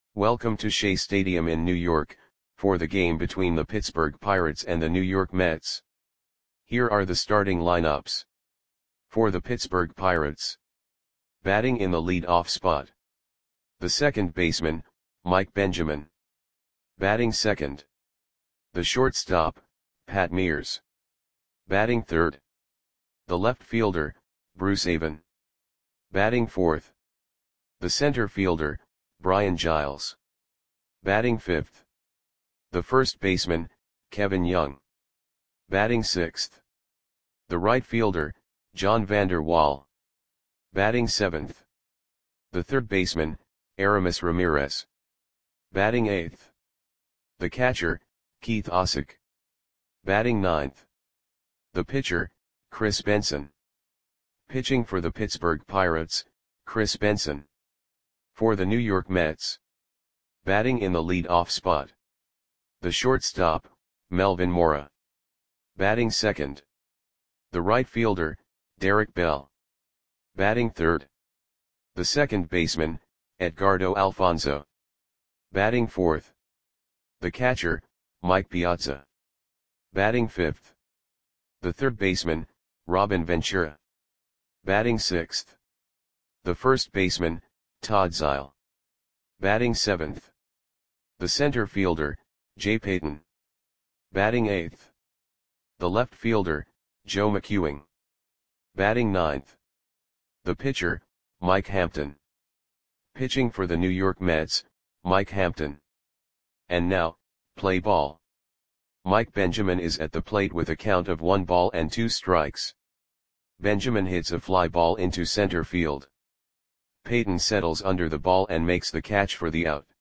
Welcome to Shea Stadium in New York, for the game between the Pittsburgh Pirates and the New York Mets. Here are the starting lineups. For the Pittsburgh Pirates. Batting in the lead-off spot. The second baseman, Mike Benjamin. Batting second. The shortstop, Pat Mears. Batting third. The left fielder, Bruce Avon. Batting fourth. The center fielder, Brian Giles. Batting fifth. The first baseman, Kevin Young. Batting sixth. The right fielder, John Vander Wal. Batting seventh. The third baseman, Aramis Ramirez. Batting eighth. The catcher, Keith Osick. Batting ninth. The pitcher, Chris Benson. Pitching for the Pittsburgh Pirates, Chris Benson. For the New York Mets. Batting in the lead-off spot. The shortstop, Melvin Mora. Batting second. The right fielder, Derek Bell. Batting third. The second baseman, Edgardo Alfonzo. Batting fourth. The catcher, Mike Piazza. Batting fifth. The third baseman, Robin Ventura. Batting sixth. The first baseman, Todd Zeile. Batting seventh. The center fielder, Jay Payton. Batting eighth. The left fielder, Joe McEwing. Batting ninth. The pitcher, Mike Hampton. Pitching for the New York Mets, Mike Hampton. And now, play ball. Mike Benjamin is at the plate with a count of 1 ball and 2 strikes. Benjamin hits a fly ball into center field. Payton settles under the ball and makes the catch for the out.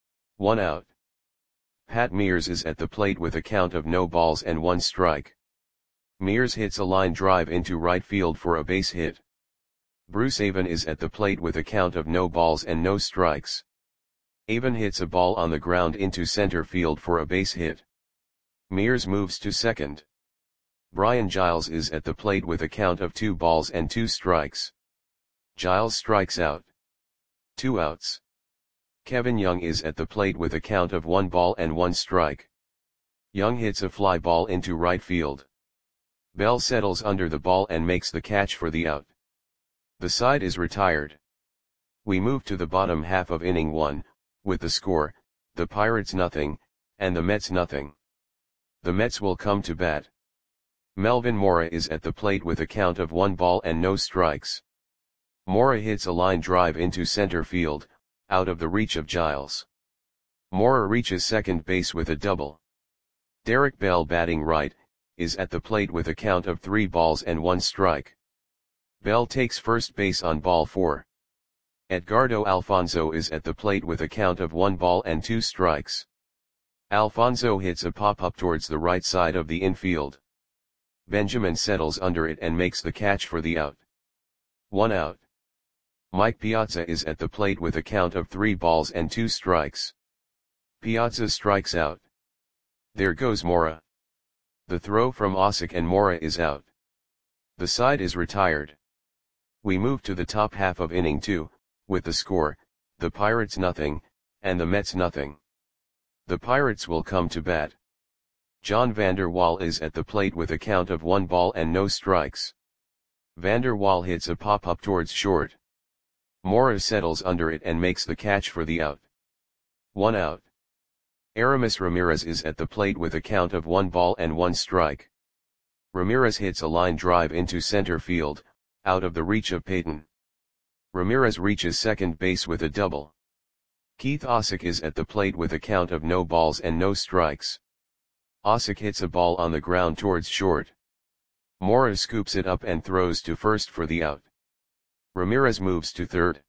1 out. Pat Mears is at the plate with a count of no balls and 1 strike. Mears hits a line drive into right field for a base hit. Bruce Avon is at the plate with a count of no balls and no strikes. Avon hits a ball on the ground into center field for a base hit. Mears moves to second. Brian Giles is at the plate with a count of 2 balls and 2 strikes. Giles strikes out. 2 outs. Kevin Young is at the plate with a count of 1 ball and 1 strike. Young hits a fly ball into right field. Bell settles under the ball and makes the catch for the out. The side is retired. We move to the bottom half of inning 1, with the score, the Pirates nothing, and the Mets nothing. The Mets will come to bat. Melvin Mora is at the plate with a count of 1 ball and no strikes. Mora hits a line drive into center field, out of the reach of Giles. Mora reaches second base with a double. Derek Bell, batting right, is at the plate with a count of 3 balls and 1 strike. Bell takes first base on ball 4. Edgardo Alfonzo is at the plate with a count of 1 ball and 2 strikes. Alfonzo hits a pop-up towards the right side of the infield. Benjamin settles under it and makes the catch for the out. 1 out. Mike Piazza is at the plate with a count of 3 balls and 2 strikes. Piazza strikes out. There goes Mora. The throw from Osick and Mora is out. The side is retired. We move to the top half of inning 2, with the score, the Pirates nothing, and the Mets nothing. The Pirates will come to bat. John Vander Wal is at the plate with a count of 1 ball and no strikes. Vander Wal hits a pop-up towards short. Mora settles under it and makes the catch for the out. 1 out. Aramis Ramirez is at the plate with a count of 1 ball and 1 strike. Ramirez hits a line drive into center field, out of the reach of Payton. Ramirez reaches second base with a double. Keith Osick is at the plate with a count of no balls and no strikes. Osick hits a ball on the ground towards short. Mora scoops it up and throws to first for the out. Ramirez moves to third.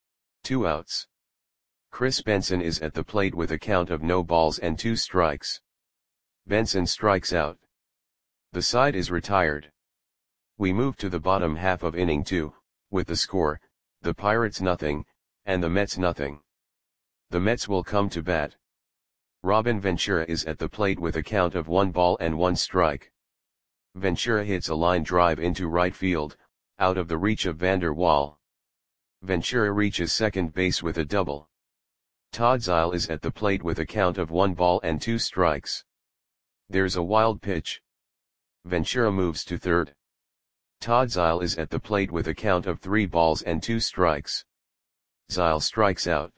2 outs. Chris Benson is at the plate with a count of no balls and 2 strikes. Benson strikes out. The side is retired. We move to the bottom half of inning 2, with the score, the Pirates nothing, and the Mets nothing. The Mets will come to bat. Robin Ventura is at the plate with a count of 1 ball and 1 strike. Ventura hits a line drive into right field, out of the reach of Vander Wal. Ventura reaches second base with a double. Todd Zeile is at the plate with a count of 1 ball and 2 strikes. There's a wild pitch. Ventura moves to third. Todd Zeile is at the plate with a count of 3 balls and 2 strikes. Zeile strikes out.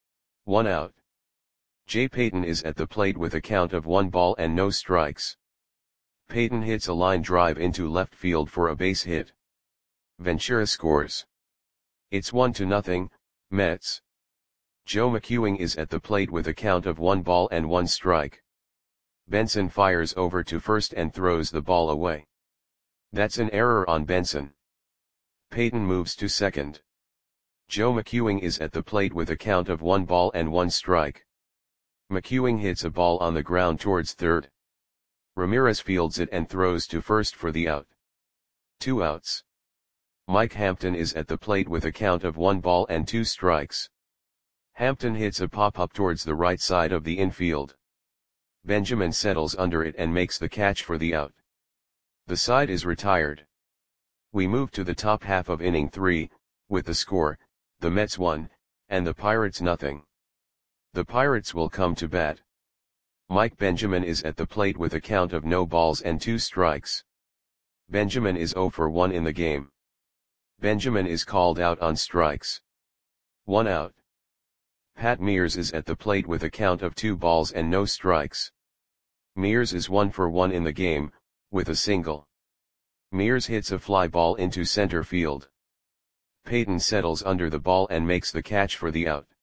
1 out. Jay Payton is at the plate with a count of 1 ball and no strikes. Payton hits a line drive into left field for a base hit. Ventura scores. It's 1-0, Mets. Joe McEwing is at the plate with a count of 1 ball and 1 strike. Benson fires over to first and throws the ball away. That's an error on Benson. Payton moves to second. Joe McEwing is at the plate with a count of 1 ball and 1 strike. McEwing hits a ball on the ground towards third. Ramirez fields it and throws to first for the out. 2 outs. Mike Hampton is at the plate with a count of 1 ball and 2 strikes. Hampton hits a pop-up towards the right side of the infield. Benjamin settles under it and makes the catch for the out. The side is retired. We move to the top half of inning 3, with the score, the Mets 1, and the Pirates 0. The Pirates will come to bat. Mike Benjamin is at the plate with a count of no balls and 2 strikes. Benjamin is 0 for 1 in the game. Benjamin is called out on strikes. 1 out. Pat Mears is at the plate with a count of 2 balls and no strikes. Mears is 1 for 1 in the game, with a single. Mears hits a fly ball into center field. Payton settles under the ball and makes the catch for the out.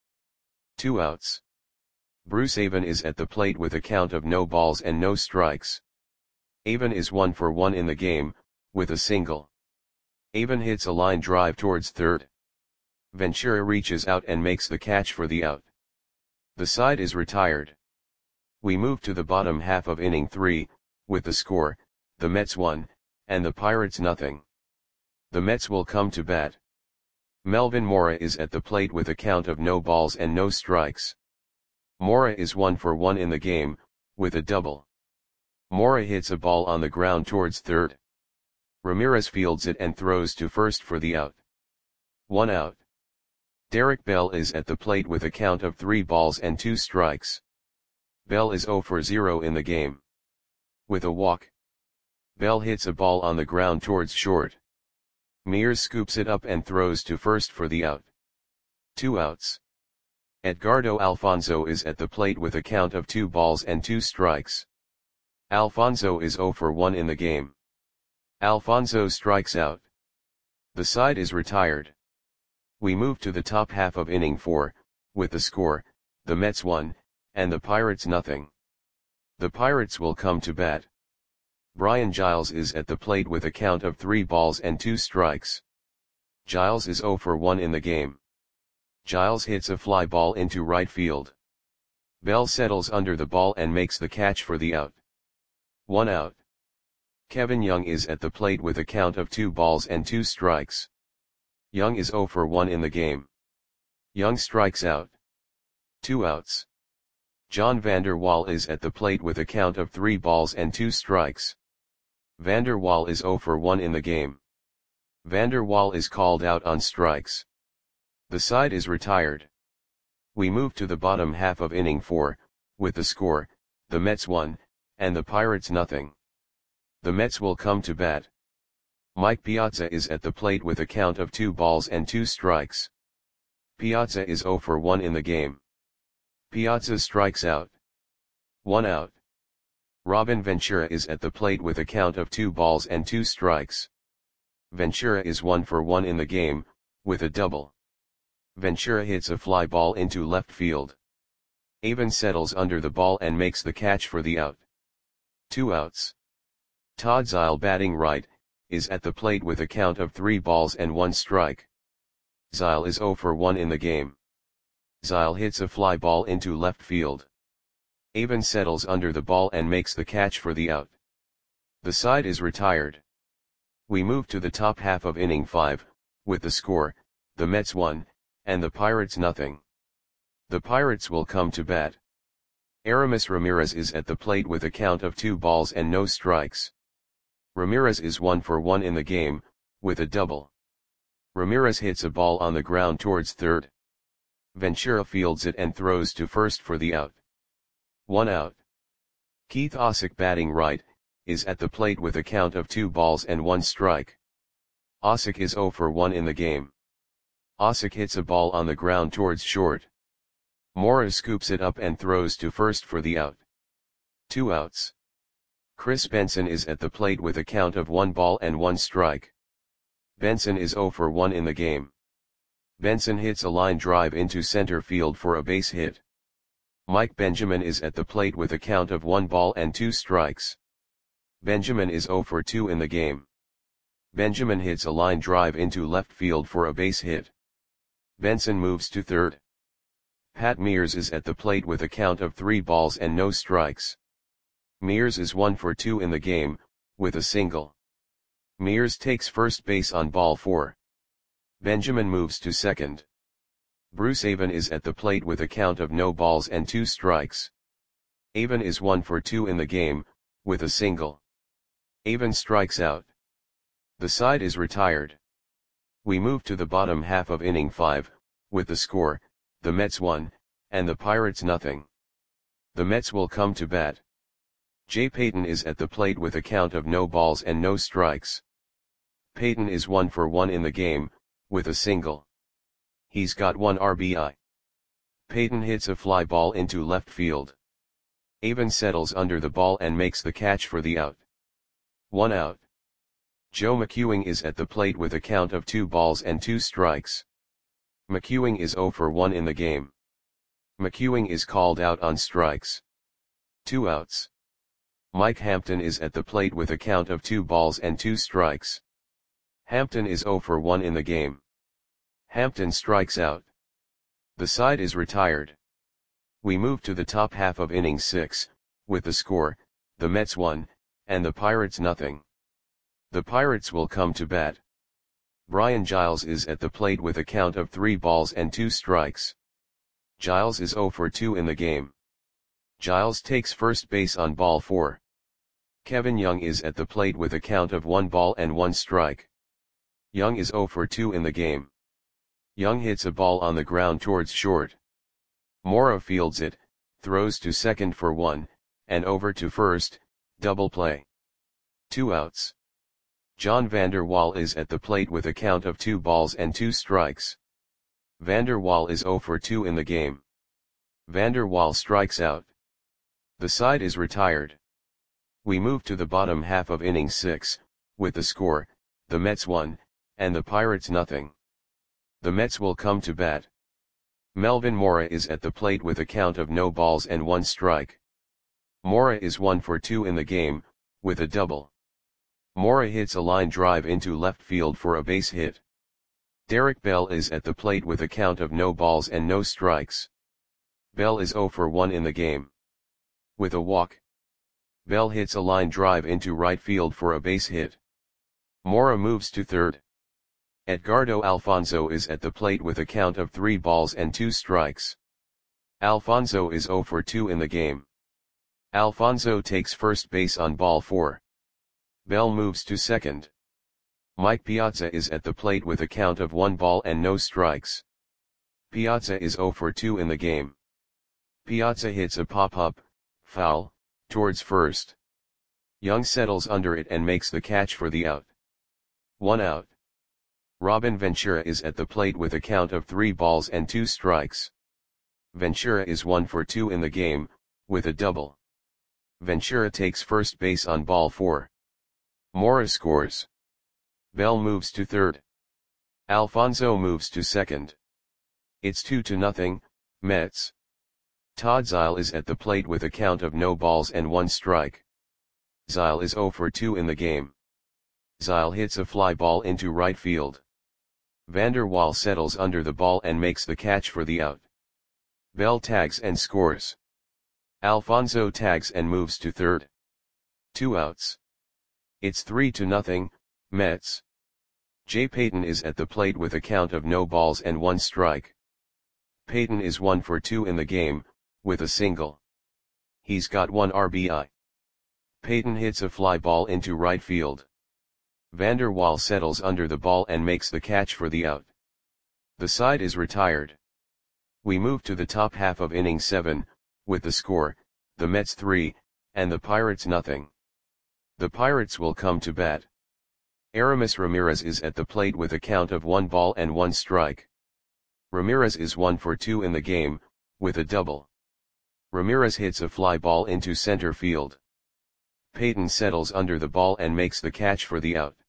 2 outs. Bruce Avon is at the plate with a count of no balls and no strikes. Avon is 1 for 1 in the game, with a single. Avon hits a line drive towards third. Ventura reaches out and makes the catch for the out. The side is retired. We move to the bottom half of inning 3, with the score, the Mets 1, and the Pirates 0. The Mets will come to bat. Melvin Mora is at the plate with a count of no balls and no strikes. Mora is 1 for 1 in the game, with a double. Mora hits a ball on the ground towards third. Ramirez fields it and throws to first for the out. 1 out. Derek Bell is at the plate with a count of 3 balls and 2 strikes. Bell is 0 for 0 in the game. With a walk. Bell hits a ball on the ground towards short. Mears scoops it up and throws to first for the out. 2 outs. Edgardo Alfonzo is at the plate with a count of 2 balls and 2 strikes. Alfonzo is 0 for 1 in the game. Alfonzo strikes out. The side is retired. We move to the top half of inning 4, with the score, the Mets 1, and the Pirates 0. The Pirates will come to bat. Brian Giles is at the plate with a count of 3 balls and 2 strikes. Giles is 0 for 1 in the game. Giles hits a fly ball into right field. Bell settles under the ball and makes the catch for the out. 1 out. Kevin Young is at the plate with a count of 2 balls and 2 strikes. Young is 0 for 1 in the game. Young strikes out. 2 outs. John Vander Wal is at the plate with a count of 3 balls and 2 strikes. Vander Wal is 0 for 1 in the game. Vander Wal is called out on strikes. The side is retired. We move to the bottom half of inning 4, with the score, the Mets 1, and the Pirates 0. The Mets will come to bat. Mike Piazza is at the plate with a count of 2 balls and 2 strikes. Piazza is 0 for 1 in the game. Piazza strikes out. 1 out. Robin Ventura is at the plate with a count of 2 balls and 2 strikes. Ventura is 1 for 1 in the game, with a double. Ventura hits a fly ball into left field. Avon settles under the ball and makes the catch for the out. 2 outs. Todd Zeile, batting right, is at the plate with a count of 3 balls and 1 strike. Zeile is 0 for 1 in the game. Zeile hits a fly ball into left field. Avon settles under the ball and makes the catch for the out. The side is retired. We move to the top half of inning 5, with the score, the Mets 1, and the Pirates 0. The Pirates will come to bat. Aramis Ramirez is at the plate with a count of 2 balls and no strikes. Ramirez is 1 for 1 in the game, with a double. Ramirez hits a ball on the ground towards third. Ventura fields it and throws to first for the out. 1 out. Keith Osick, batting right, is at the plate with a count of 2 balls and 1 strike. Osick is 0 for 1 in the game. Osick hits a ball on the ground towards short. Mora scoops it up and throws to first for the out. 2 outs. Chris Benson is at the plate with a count of 1 ball and 1 strike. Benson is 0 for 1 in the game. Benson hits a line drive into center field for a base hit. Mike Benjamin is at the plate with a count of 1 ball and 2 strikes. Benjamin is 0 for 2 in the game. Benjamin hits a line drive into left field for a base hit. Benson moves to third. Pat Mears is at the plate with a count of 3 balls and no strikes. Mears is 1 for 2 in the game, with a single. Mears takes first base on ball 4. Benjamin moves to second. Bruce Avon is at the plate with a count of no balls and 2 strikes. Avon is 1 for 2 in the game, with a single. Avon strikes out. The side is retired. We move to the bottom half of inning 5, with the score, the Mets 1, and the Pirates nothing. The Mets will come to bat. Jay Payton is at the plate with a count of no balls and no strikes. Payton is 1 for 1 in the game, with a single. He's got 1 RBI. Payton hits a fly ball into left field. Avon settles under the ball and makes the catch for the out. 1 out. Joe McEwing is at the plate with a count of 2 balls and 2 strikes. McEwing is 0 for 1 in the game. McEwing is called out on strikes. 2 outs. Mike Hampton is at the plate with a count of 2 balls and 2 strikes. Hampton is 0 for 1 in the game. Hampton strikes out. The side is retired. We move to the top half of inning 6, with the score, the Mets 1, and the Pirates nothing. The Pirates will come to bat. Brian Giles is at the plate with a count of 3 balls and 2 strikes. Giles is 0 for 2 in the game. Giles takes first base on ball 4. Kevin Young is at the plate with a count of 1 ball and 1 strike. Young is 0 for 2 in the game. Young hits a ball on the ground towards short. Mora fields it, throws to second for 1, and over to first, double play. 2 outs. John Vander Wal is at the plate with a count of 2 balls and 2 strikes. Vander Wal is 0 for 2 in the game. Vander Wal strikes out. The side is retired. We move to the bottom half of inning 6, with the score, the Mets 1, and the Pirates nothing. The Mets will come to bat. Melvin Mora is at the plate with a count of no balls and 1 strike. Mora is 1 for 2 in the game, with a double. Mora hits a line drive into left field for a base hit. Derek Bell is at the plate with a count of no balls and no strikes. Bell is 0 for 1 in the game. With a walk. Bell hits a line drive into right field for a base hit. Mora moves to third. Edgardo Alfonzo is at the plate with a count of 3 balls and 2 strikes. Alfonzo is 0 for 2 in the game. Alfonzo takes first base on ball 4. Bell moves to second. Mike Piazza is at the plate with a count of 1 ball and no strikes. Piazza is 0 for 2 in the game. Piazza hits a pop-up, foul, towards first. Young settles under it and makes the catch for the out. 1 out. Robin Ventura is at the plate with a count of 3 balls and 2 strikes. Ventura is 1 for 2 in the game, with a double. Ventura takes first base on ball 4. Mora scores. Bell moves to third. Alfonzo moves to second. It's 2-0, Mets. Todd Zeile is at the plate with a count of no balls and 1 strike. Zeile is 0 for 2 in the game. Zeile hits a fly ball into right field. Vander Wal settles under the ball and makes the catch for the out. Bell tags and scores. Alfonzo tags and moves to third. 2 outs. It's 3-0, Mets. Jay Payton is at the plate with a count of no balls and 1 strike. Payton is 1 for 2 in the game, with a single. He's got 1 RBI. Payton hits a fly ball into right field. Vander Wal settles under the ball and makes the catch for the out. The side is retired. We move to the top half of inning 7, with the score, the Mets 3, and the Pirates nothing. The Pirates will come to bat. Aramis Ramirez is at the plate with a count of 1 ball and 1 strike. Ramirez is 1 for 2 in the game, with a double. Ramirez hits a fly ball into center field. Payton settles under the ball and makes the catch for the out.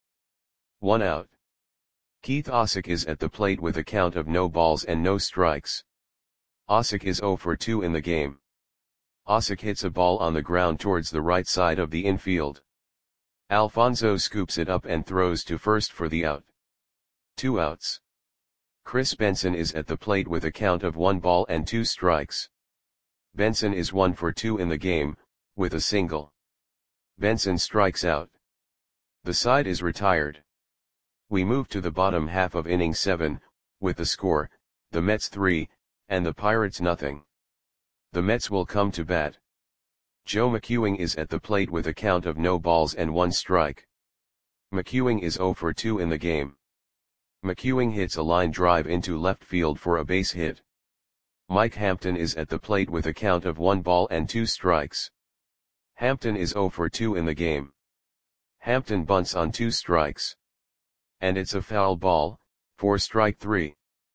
1 out. Keith Ausick is at the plate with a count of no balls and no strikes. Ausick is 0 for 2 in the game. Ausick hits a ball on the ground towards the right side of the infield. Alfonso scoops it up and throws to first for the out. 2 outs. Chris Benson is at the plate with a count of 1 ball and 2 strikes. Benson is 1 for 2 in the game, with a single. Benson strikes out. The side is retired. We move to the bottom half of inning 7, with the score, the Mets 3, and the Pirates nothing. The Mets will come to bat. Joe McEwing is at the plate with a count of no balls and 1 strike. McEwing is 0 for 2 in the game. McEwing hits a line drive into left field for a base hit. Mike Hampton is at the plate with a count of 1 ball and 2 strikes. Hampton is 0 for 2 in the game. Hampton bunts on 2 strikes. And it's a foul ball, for strike 3.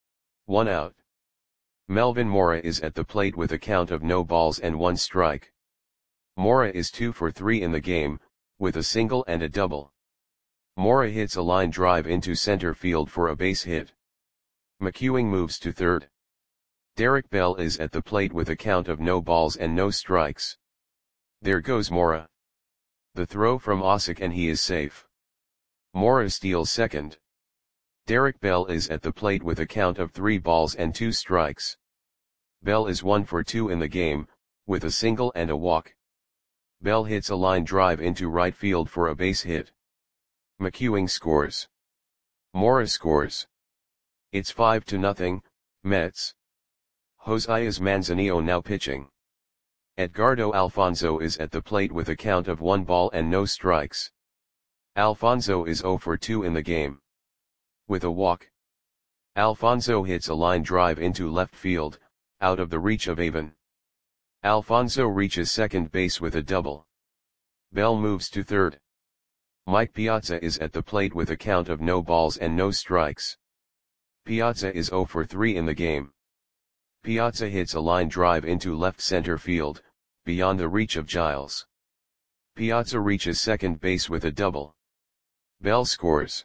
1 out. Melvin Mora is at the plate with a count of no balls and 1 strike. Mora is 2 for 3 in the game, with a single and a double. Mora hits a line drive into center field for a base hit. McEwing moves to third. Derek Bell is at the plate with a count of no balls and no strikes. There goes Mora. The throw from Ausick and he is safe. Mora steals second. Derek Bell is at the plate with a count of 3 balls and 2 strikes. Bell is 1 for 2 in the game, with a single and a walk. Bell hits a line drive into right field for a base hit. McEwing scores. Mora scores. It's 5-0, Mets. Josias Manzanillo now pitching. Edgardo Alfonso is at the plate with a count of 1 ball and no strikes. Alfonso is 0 for 2 in the game. With a walk. Alfonso hits a line drive into left field, out of the reach of Avon. Alfonso reaches second base with a double. Bell moves to third. Mike Piazza is at the plate with a count of no balls and no strikes. Piazza is 0 for 3 in the game. Piazza hits a line drive into left center field, beyond the reach of Giles. Piazza reaches second base with a double. Bell scores.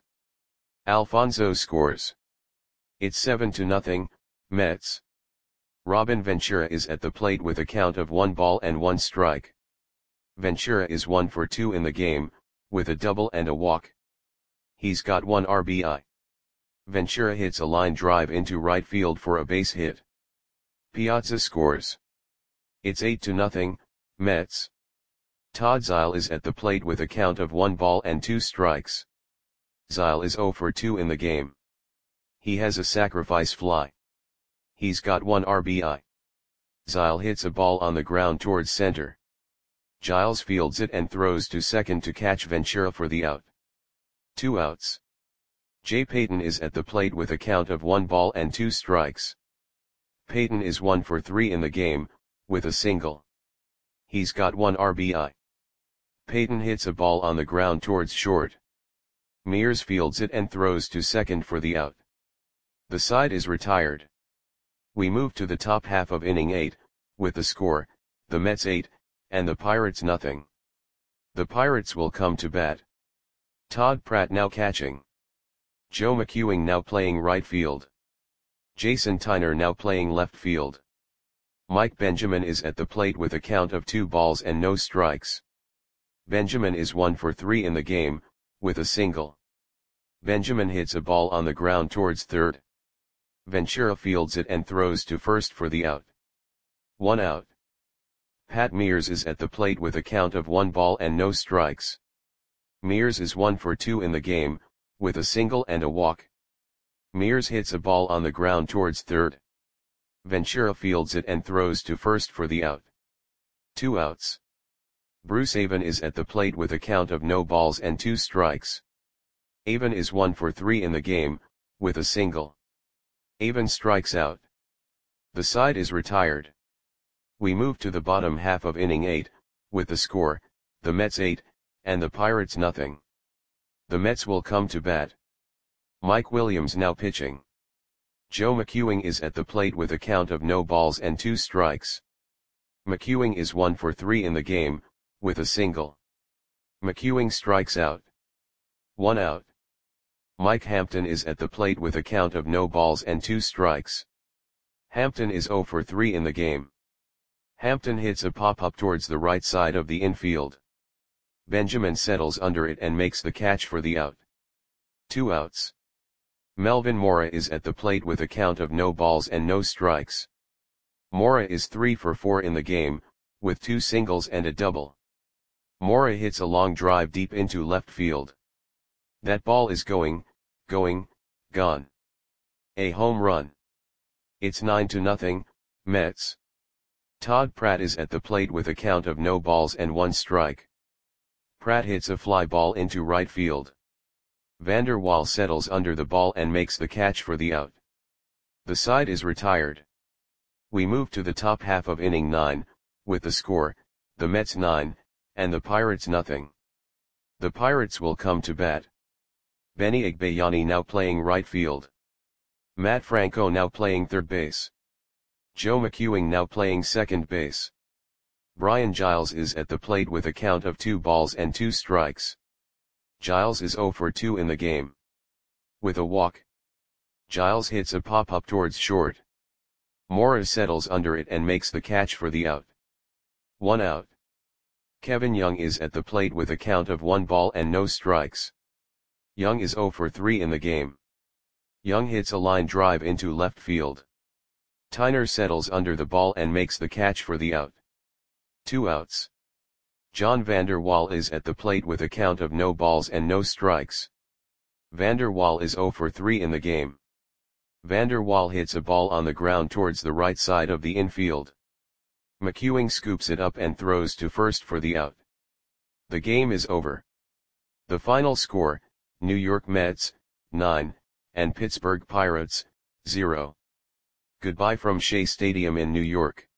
Alfonso scores. It's 7-0, Mets. Robin Ventura is at the plate with a count of 1 ball and 1 strike. Ventura is 1 for 2 in the game, with a double and a walk. He's got 1 RBI. Ventura hits a line drive into right field for a base hit. Piazza scores. It's 8-0, Mets. Todd Zeile is at the plate with a count of 1 ball and 2 strikes. Zeile is 0 for 2 in the game. He has a sacrifice fly. He's got 1 RBI. Zeile hits a ball on the ground towards center. Giles fields it and throws to second to catch Ventura for the out. 2 outs. Jay Payton is at the plate with a count of 1 ball and 2 strikes. Payton is 1 for 3 in the game, with a single. He's got 1 RBI. Payton hits a ball on the ground towards short. Mears fields it and throws to second for the out. The side is retired. We move to the top half of inning 8, with the score, the Mets 8, and the Pirates nothing. The Pirates will come to bat. Todd Pratt now catching. Joe McEwing now playing right field. Jason Tyner now playing left field. Mike Benjamin is at the plate with a count of 2 balls and no strikes. Benjamin is 1 for 3 in the game, with a single. Benjamin hits a ball on the ground towards third. Ventura fields it and throws to first for the out. 1 out. Pat Mears is at the plate with a count of 1 ball and no strikes. Mears is 1 for 2 in the game, with a single and a walk. Mears hits a ball on the ground towards third. Ventura fields it and throws to first for the out. 2 outs. Bruce Avon is at the plate with a count of no balls and 2 strikes. Avon is 1 for 3 in the game, with a single. Avon strikes out. The side is retired. We move to the bottom half of inning 8, with the score, the Mets 8, and the Pirates nothing. The Mets will come to bat. Mike Williams now pitching. Joe McEwing is at the plate with a count of no balls and 2 strikes. McEwing is 1 for 3 in the game, with a single. McEwing strikes out. 1 out. Mike Hampton is at the plate with a count of no balls and 2 strikes. Hampton is 0 for 3 in the game. Hampton hits a pop-up towards the right side of the infield. Benjamin settles under it and makes the catch for the out. 2 outs. Melvin Mora is at the plate with a count of no balls and no strikes. Mora is 3 for 4 in the game, with 2 singles and a double. Mora hits a long drive deep into left field. That ball is gone. A home run. It's 9-0, Mets. Todd Pratt is at the plate with a count of no balls and 1 strike. Pratt hits a fly ball into right field. Vander Waal settles under the ball and makes the catch for the out. The side is retired. We move to the top half of inning 9, with the score, the Mets 9, and the Pirates nothing. The Pirates will come to bat. Benny Agbayani now playing right field. Matt Franco now playing third base. Joe McEwing now playing second base. Brian Giles is at the plate with a count of 2 balls and 2 strikes. Giles is 0 for 2 in the game. With a walk. Giles hits a pop-up towards short. Mora settles under it and makes the catch for the out. 1 out. Kevin Young is at the plate with a count of 1 ball and no strikes. Young is 0 for 3 in the game. Young hits a line drive into left field. Tyner settles under the ball and makes the catch for the out. 2 outs. John Vander Waal is at the plate with a count of no balls and no strikes. Vander Waal is 0 for 3 in the game. Vander Waal hits a ball on the ground towards the right side of the infield. McEwing scoops it up and throws to first for the out. The game is over. The final score, New York Mets, 9, and Pittsburgh Pirates, 0. Goodbye from Shea Stadium in New York.